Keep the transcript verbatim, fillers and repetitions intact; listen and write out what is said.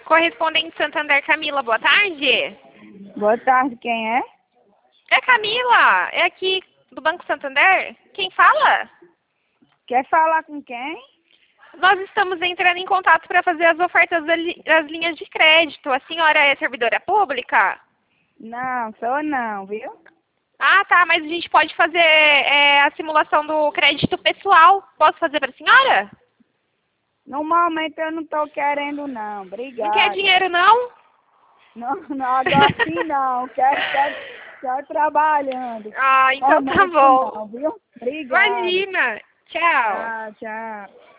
Correspondente Santander, Camila, boa tarde. Boa tarde, quem é? É Camila, é aqui do Banco Santander. Quem fala? Quer falar com quem? Nós estamos entrando em contato para fazer as ofertas das linhas de crédito. A senhora é servidora pública? Não, sou não, viu? Ah, tá, mas a gente pode fazer é, a simulação do crédito pessoal. Posso fazer para a senhora? No momento eu não tô querendo não, obrigada. Não quer dinheiro, não? Não, não, agora sim não, quero, quero, quero trabalhando. Ah, então tá Momento bom. não, viu? Obrigada. Imagina. Tchau. Tchau, tchau.